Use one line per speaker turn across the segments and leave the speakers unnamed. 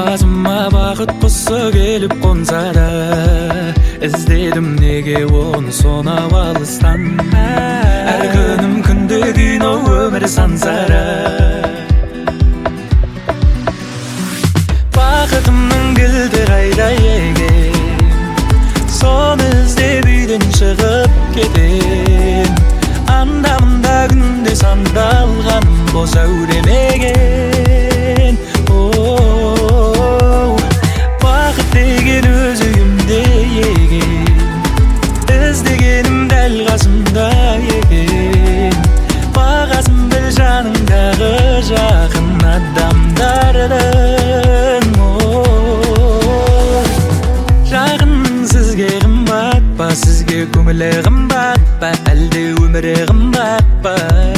Басыма бақыт құсы келіп қонса да, іздедім неге оны сонау алыстан. Әр күнім күнде кино, өмір сансара. Бақытымның кілті қайда екен, соны іздеп үйден шығып кетем. Анда-мында күнде сандалғаным бос әуремеген. Бақыт деген өз үйімде екен, іздегенім дәл қасымда екен. Бағасын біл жаныңдағы жақын адамдардың. Жақының сізге қымбат па, сізге көңілі қымбат па, әлде өмірі қымбат па?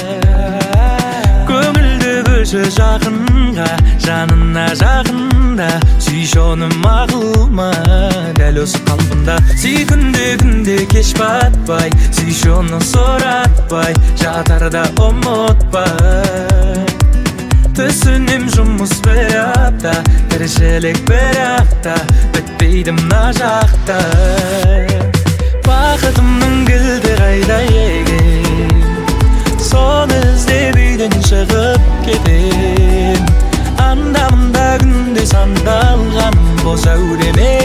Көңілді бөлші жақынға, жанына жақында. Сүйші оны мақұл ма, дәл осы қалпында. Сүй күнде кеш батпай, сүйші оны сұратпай, жатарда ұмытпай. Түсінем жұмыс бір апта, тіршілік бір апта, бітпейді мына жақта. Бақытымның кілті қайда екен, соны іздеп үйден шығып кетем. Анда-мында күнде сандалғаным бос әуреме.